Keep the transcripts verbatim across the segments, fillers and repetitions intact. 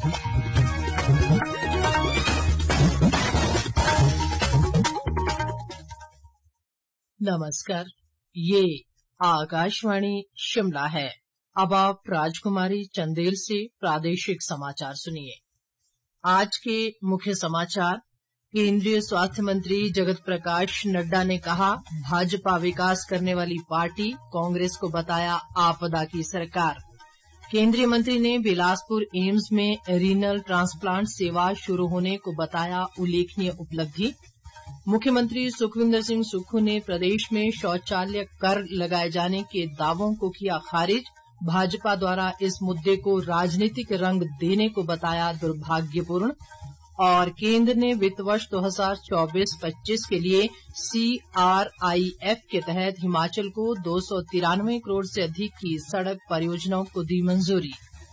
नमस्कार, ये आकाशवाणी शिमला है। अब आप राजकुमारी चंदेल से प्रादेशिक समाचार सुनिए। आज के मुख्य समाचार। केंद्रीय स्वास्थ्य मंत्री जगत प्रकाश नड्डा ने कहा, भाजपा विकास करने वाली पार्टी, कांग्रेस को बताया आपदा की सरकार। केंद्रीय मंत्री ने बिलासपुर एम्स में रीनल ट्रांसप्लांट सेवा शुरू होने को बताया उल्लेखनीय उपलब्धि। मुख्यमंत्री सुखविंदर सिंह सुक्खू ने प्रदेश में शौचालय कर लगाए जाने के दावों को किया खारिज। भाजपा द्वारा इस मुद्दे को राजनीतिक रंग देने को बताया दुर्भाग्यपूर्ण। और केंद्र ने वित्त वर्ष दो हज़ार चौबीस पच्चीस के लिए सीआरआईएफ के तहत हिमाचल को दो सौ तिरानवे करोड़ से अधिक की सड़क परियोजनाओं को दी मंजूरी।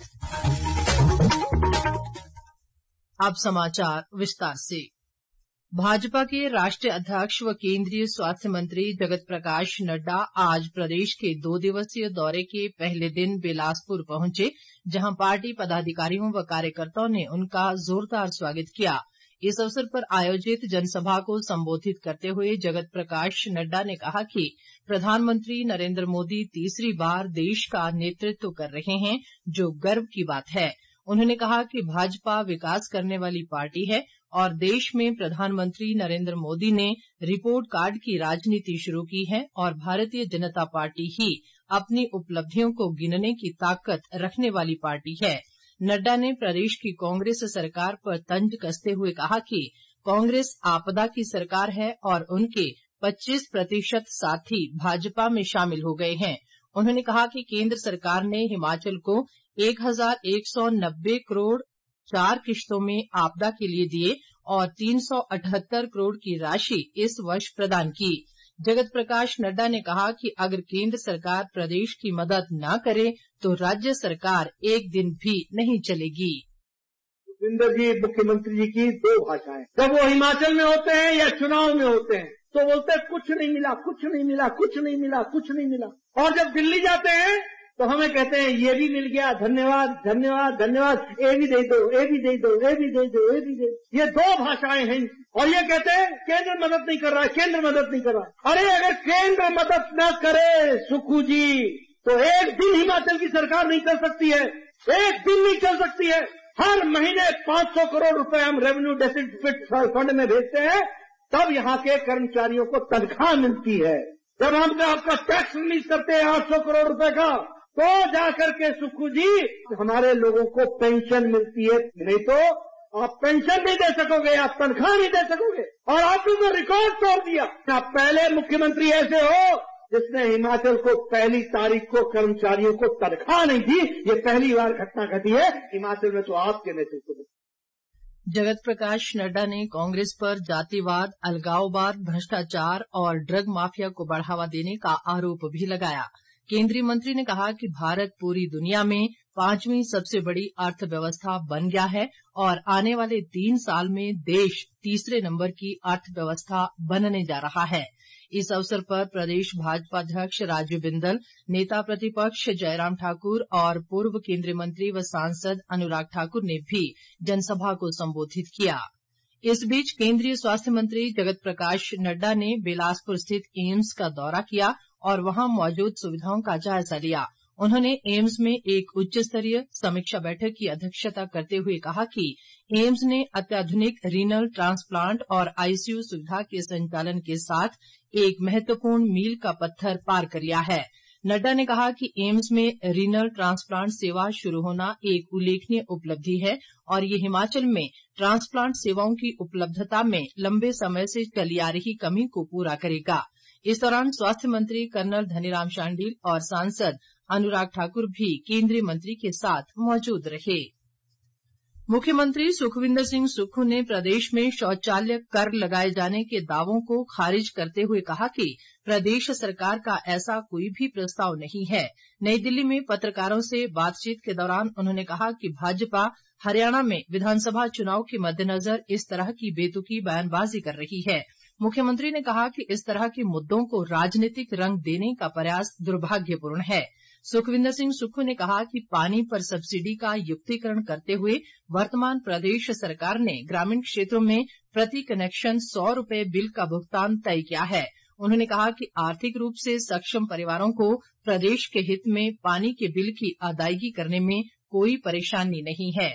अब समाचार विस्तार से। भाजपा के राष्ट्रीय अध्यक्ष व केंद्रीय स्वास्थ्य मंत्री जगत प्रकाश नड्डा आज प्रदेश के दो दिवसीय दौरे के पहले दिन बिलासपुर पहुंचे, जहां पार्टी पदाधिकारियों व कार्यकर्ताओं ने उनका जोरदार स्वागत किया। इस अवसर पर आयोजित जनसभा को संबोधित करते हुए जगत प्रकाश नड्डा ने कहा कि प्रधानमंत्री नरेंद्र मोदी तीसरी बार देश का नेतृत्व कर रहे हैं, जो गर्व की बात है। उन्होंने कहा कि भाजपा विकास करने वाली पार्टी है और देश में प्रधानमंत्री नरेंद्र मोदी ने रिपोर्ट कार्ड की राजनीति शुरू की है और भारतीय जनता पार्टी ही अपनी उपलब्धियों को गिनने की ताकत रखने वाली पार्टी है। नड्डा ने प्रदेश की कांग्रेस सरकार पर तंज कसते हुए कहा कि कांग्रेस आपदा की सरकार है और उनके पच्चीस प्रतिशत साथी भाजपा में शामिल हो गए हैं। उन्होंने कहा कि केंद्र सरकार ने हिमाचल को एक हजार एक सौ नब्बे करोड़ चार किश्तों में आपदा के लिए दिए और तीन सौ अठहत्तर करोड़ की राशि इस वर्ष प्रदान की। जगत प्रकाश नड्डा ने कहा कि अगर केंद्र सरकार प्रदेश की मदद न करे तो राज्य सरकार एक दिन भी नहीं चलेगी। सुखविंदर जी मुख्यमंत्री जी की दो भाषाएं, जब वो हिमाचल में होते हैं या चुनाव में होते हैं तो बोलते हैं कुछ नहीं मिला, कुछ नहीं मिला, कुछ नहीं मिला, कुछ नहीं मिला। और जब दिल्ली जाते हैं तो हमें कहते हैं ये भी मिल गया, धन्यवाद धन्यवाद धन्यवाद, ए भी दे दो, ए भी दे दो, ए भी दे दो, ए भी दे दो। ये दो भाषाएं हैं। और ये कहते हैं केंद्र मदद नहीं कर रहा है, केंद्र मदद नहीं कर रहा है। अरे अगर केंद्र मदद न करे सुक्खू जी तो एक दिन हिमाचल की सरकार नहीं कर सकती है, एक दिन नहीं चल सकती है। हर महीने पांच सौ करोड़ रुपए हम रेवेन्यू डेफिसिट फंड में भेजते हैं, तब यहाँ के कर्मचारियों को तनख्वाह मिलती है। जब हम आपका टैक्स रिलीज करते हैं आठ सौ करोड़ रुपए का, तो जाकर के सुक्खू जी हमारे लोगों को पेंशन मिलती है। नहीं तो आप पेंशन नहीं दे सकोगे, आप तनख्वाह नहीं दे सकोगे। और आपने तो रिकॉर्ड तोड़ दिया। आप पहले मुख्यमंत्री ऐसे हो जिसने हिमाचल को पहली तारीख को कर्मचारियों को तनख्वाह नहीं दी। ये पहली बार घटना घटी है हिमाचल में, तो आपके नेतृत्व में। जगत प्रकाश नड्डा ने कांग्रेस पर जातिवाद, अलगाववाद, भ्रष्टाचार और ड्रग माफिया को बढ़ावा देने का आरोप भी लगाया। केंद्रीय मंत्री ने कहा कि भारत पूरी दुनिया में पांचवीं सबसे बड़ी अर्थव्यवस्था बन गया है और आने वाले तीन साल में देश तीसरे नंबर की अर्थव्यवस्था बनने जा रहा है। इस अवसर पर प्रदेश भाजपा अध्यक्ष राजीव बिंदल, नेता प्रतिपक्ष जयराम ठाकुर और पूर्व केंद्रीय मंत्री व सांसद अनुराग ठाकुर ने भी जनसभा को संबोधित किया। इस बीच केंद्रीय स्वास्थ्य मंत्री जगत प्रकाश नड्डा ने बिलासपुर स्थित एम्स का दौरा किया और वहां मौजूद सुविधाओं का जायजा लिया। उन्होंने एम्स में एक उच्च स्तरीय समीक्षा बैठक की अध्यक्षता करते हुए कहा कि एम्स ने अत्याधुनिक रीनल ट्रांसप्लांट और आईसीयू सुविधा के संचालन के साथ एक महत्वपूर्ण मील का पत्थर पार कर लिया है। नड्डा ने कहा कि एम्स में रीनल ट्रांसप्लांट सेवा शुरू होना एक उल्लेखनीय उपलब्धि है और ये हिमाचल में ट्रांसप्लांट सेवाओं की उपलब्धता में लंबे समय से चली आ रही कमी को पूरा करेगा। इस दौरान स्वास्थ्य मंत्री कर्नल धनीराम शांडिल और सांसद अनुराग ठाकुर भी केंद्रीय मंत्री के साथ मौजूद रहे। मुख्यमंत्री सुखविंदर सिंह सुक्खू ने प्रदेश में शौचालय कर लगाए जाने के दावों को खारिज करते हुए कहा कि प्रदेश सरकार का ऐसा कोई भी प्रस्ताव नहीं है। नई दिल्ली में पत्रकारों से बातचीत के दौरान उन्होंने कहा कि भाजपा हरियाणा में विधानसभा चुनाव के मद्देनजर इस तरह की बेतुकी बयानबाजी कर रही है। मुख्यमंत्री ने कहा कि इस तरह के मुद्दों को राजनीतिक रंग देने का प्रयास दुर्भाग्यपूर्ण है। सुखविंदर सिंह सुक्खू ने कहा कि पानी पर सब्सिडी का युक्तिकरण करते हुए वर्तमान प्रदेश सरकार ने ग्रामीण क्षेत्रों में प्रति कनेक्शन सौ रुपए बिल का भुगतान तय किया है। उन्होंने कहा कि आर्थिक रूप से सक्षम परिवारों को प्रदेश के हित में पानी के बिल की अदायगी करने में कोई परेशानी नहीं है।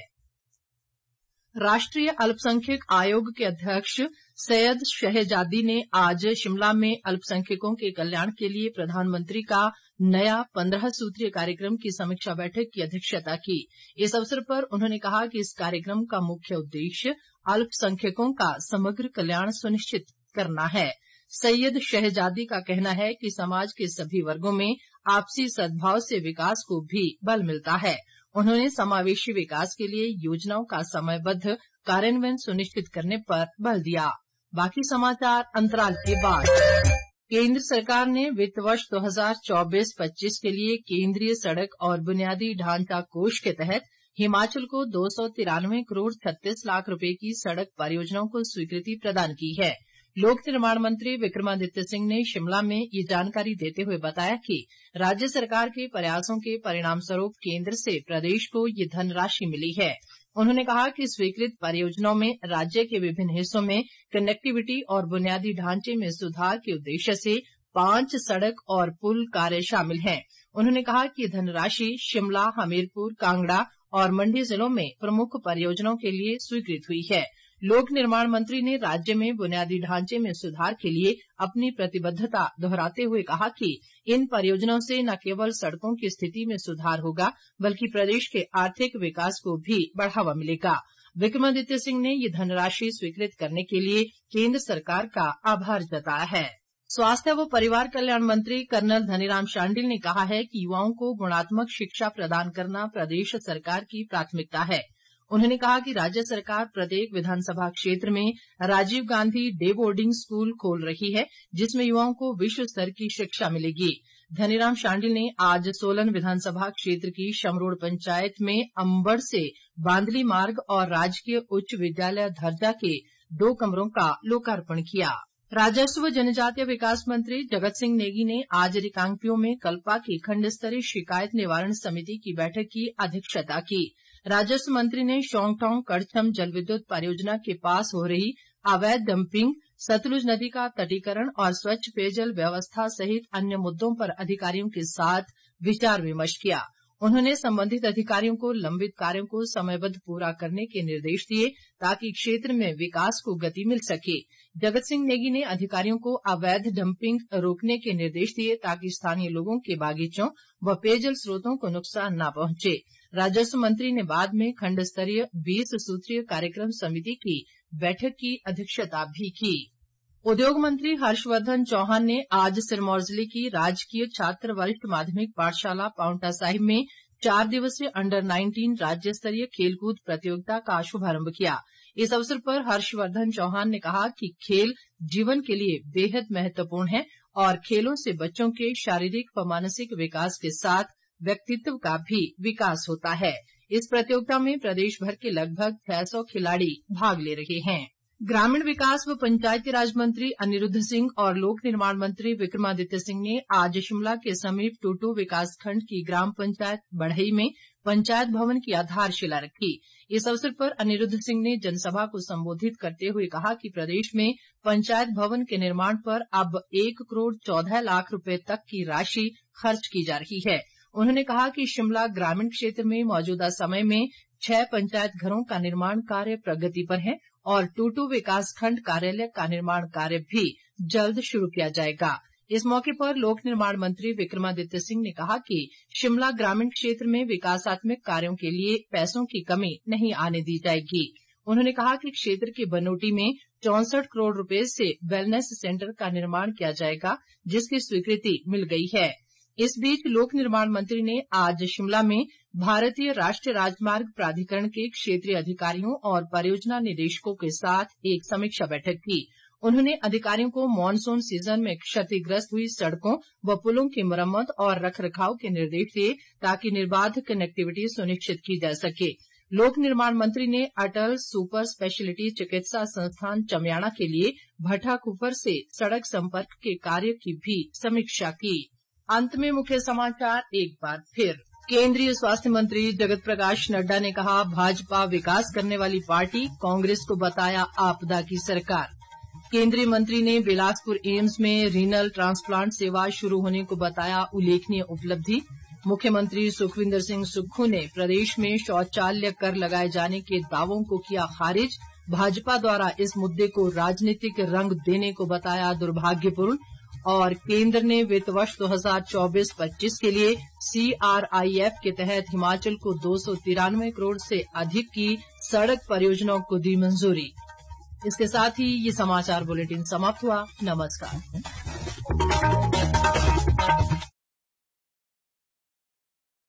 राष्ट्रीय अल्पसंख्यक आयोग के अध्यक्ष सैयद शहजादी ने आज शिमला में अल्पसंख्यकों के कल्याण के लिए प्रधानमंत्री का नया पंद्रह सूत्रीय कार्यक्रम की समीक्षा बैठक की अध्यक्षता की। इस अवसर पर उन्होंने कहा कि इस कार्यक्रम का मुख्य उद्देश्य अल्पसंख्यकों का समग्र कल्याण सुनिश्चित करना है। सैयद शहजादी का कहना है कि समाज के सभी वर्गों में आपसी सद्भाव से विकास को भी बल मिलता है। उन्होंने समावेशी विकास के लिए योजनाओं का समयबद्ध कार्यान्वयन सुनिश्चित करने पर बल दिया। बाकी समाचार अंतराल के बाद। केंद्र सरकार ने वित्त वर्ष दो हज़ार चौबीस पच्चीस के लिए केंद्रीय सड़क और बुनियादी ढांचा कोष के तहत हिमाचल को दो सौ तिरानवे करोड़ छत्तीस लाख रुपए की सड़क परियोजनाओं को स्वीकृति प्रदान की है। लोक निर्माण मंत्री विक्रमादित्य सिंह ने शिमला में ये जानकारी देते हुए बताया कि राज्य सरकार के प्रयासों के परिणाम स्वरूप केंद्र से प्रदेश को ये धनराशि मिली है। उन्होंने कहा कि स्वीकृत परियोजनाओं में राज्य के विभिन्न हिस्सों में कनेक्टिविटी और बुनियादी ढांचे में सुधार के उद्देश्य से पांच सड़क और पुल कार्य शामिल हैं। उन्होंने कहा कि धनराशि शिमला, हमीरपुर, कांगड़ा और मंडी जिलों में प्रमुख परियोजनाओं के लिए स्वीकृत हुई है। लोक निर्माण मंत्री ने राज्य में बुनियादी ढांचे में सुधार के लिए अपनी प्रतिबद्धता दोहराते हुए कहा कि इन परियोजनाओं से न केवल सड़कों की स्थिति में सुधार होगा बल्कि प्रदेश के आर्थिक विकास को भी बढ़ावा मिलेगा। विक्रमादित्य सिंह ने ये धनराशि स्वीकृत करने के लिए केंद्र सरकार का आभार जताया है। स्वास्थ्य व परिवार कल्याण मंत्री कर्नल धनीराम शांडिल ने कहा है कि युवाओं को गुणात्मक शिक्षा प्रदान करना प्रदेश सरकार की प्राथमिकता है। उन्होंने कहा कि राज्य सरकार प्रत्येक विधानसभा क्षेत्र में Rajiv Gandhi day boarding school खोल रही है, जिसमें युवाओं को विश्व स्तर की शिक्षा मिलेगी। धनीराम शांडिल ने आज सोलन विधानसभा क्षेत्र की शमरोड़ पंचायत में अंबड़ से बांदली मार्ग और राजकीय उच्च विद्यालय धरजा के दो कमरों का लोकार्पण किया। राजस्व व जनजातीय विकास मंत्री जगत सिंह नेगी ने आज रिकांगपिओ में कल्पा की खंड स्तरीय शिकायत निवारण समिति की बैठक की अध्यक्षता की। राजस्व मंत्री ने शोंगटोंग कड़छम जल विद्युत परियोजना के पास हो रही अवैध डंपिंग, सतलुज नदी का तटीकरण और स्वच्छ पेयजल व्यवस्था सहित अन्य मुद्दों पर अधिकारियों के साथ विचार विमर्श किया। उन्होंने संबंधित अधिकारियों को लंबित कार्यों को समयबद्ध पूरा करने के निर्देश दिए ताकि क्षेत्र में विकास को गति मिल सके। जगत सिंह नेगी ने अधिकारियों को अवैध डंपिंग रोकने के निर्देश दिए ताकि स्थानीय लोगों के बागीचों व पेयजल स्रोतों को नुकसान न पहुंचे। राजस्व मंत्री ने बाद में खंड स्तरीय बीस सूत्रीय कार्यक्रम समिति की बैठक की अध्यक्षता भी की। उद्योग मंत्री हर्षवर्धन चौहान ने आज सिरमौर जिले की राजकीय छात्र वरिष्ठ माध्यमिक पाठशाला पांवटा साहिब में चार दिवसीय अंडर नाइनटीन राज्य स्तरीय खेलकूद प्रतियोगिता का शुभारंभ किया। इस अवसर पर हर्षवर्धन चौहान ने कहा कि खेल जीवन के लिए बेहद महत्वपूर्ण है और खेलों से बच्चों के शारीरिक व मानसिक विकास के साथ व्यक्तित्व का भी विकास होता है। इस प्रतियोगिता में प्रदेश भर के लगभग छह सौ खिलाड़ी भाग ले रहे हैं। ग्रामीण विकास व पंचायती राज मंत्री अनिरुद्ध सिंह और लोक निर्माण मंत्री विक्रमादित्य सिंह ने आज शिमला के समीप टूटू विकासखंड की ग्राम पंचायत बढ़ई में पंचायत भवन की आधारशिला रखी। इस अवसर पर अनिरुद्ध सिंह ने जनसभा को संबोधित करते हुए कहा कि प्रदेश में पंचायत भवन के निर्माण पर अब एक करोड़ चौदह लाख रुपए तक की राशि खर्च की जा रही है। उन्होंने कहा कि शिमला ग्रामीण क्षेत्र में मौजूदा समय में छह पंचायत घरों का निर्माण कार्य प्रगति पर है और टूटू विकासखंड कार्यालय का निर्माण कार्य भी जल्द शुरू किया जाएगा। इस मौके पर लोक निर्माण मंत्री विक्रमादित्य सिंह ने कहा कि शिमला ग्रामीण क्षेत्र में विकासात्मक कार्यों के लिए पैसों की कमी नहीं आने दी जाएगी। उन्होंने कहा कि क्षेत्र के बनोटी में चौसठ करोड़ रुपए से वेलनेस सेंटर का निर्माण किया जाएगा, जिसकी स्वीकृति मिल गई है। इस बीच लोक निर्माण मंत्री ने आज शिमला में भारतीय राष्ट्रीय राजमार्ग प्राधिकरण के क्षेत्रीय अधिकारियों और परियोजना निदेशकों के साथ एक समीक्षा बैठक की। उन्होंने अधिकारियों को मानसून सीजन में क्षतिग्रस्त हुई सड़कों व पुलों की मरम्मत और रखरखाव के निर्देश दिए ताकि निर्बाध कनेक्टिविटी सुनिश्चित की जा सके। लोक निर्माण मंत्री ने अटल सुपर स्पेशलिटी चिकित्सा संस्थान चमियाड़ा के लिए भट्टाकुफर से सड़क संपर्क के कार्य की भी समीक्षा की। अंत में मुख्य समाचार एक बार फिर। केंद्रीय स्वास्थ्य मंत्री जगत प्रकाश नड्डा ने कहा, भाजपा विकास करने वाली पार्टी, कांग्रेस को बताया आपदा की सरकार। केंद्रीय मंत्री ने बिलासपुर एम्स में रीनल ट्रांसप्लांट सेवा शुरू होने को बताया उल्लेखनीय उपलब्धि। मुख्यमंत्री सुखविंदर सिंह सुक्खू ने प्रदेश में शौचालय कर लगाए जाने के दावों को किया खारिज। भाजपा द्वारा इस मुद्दे को राजनीतिक रंग देने को बताया दुर्भाग्यपूर्ण। और केंद्र ने वित्त वर्ष दो हज़ार चौबीस पच्चीस के लिए सीआरआईएफ के तहत हिमाचल को दो सौ तिरानवे करोड़ से अधिक की सड़क परियोजनाओं को दी मंजूरी। इसके साथ ही ये समाचार बुलेटिन समाप्त हुआ। नमस्कार।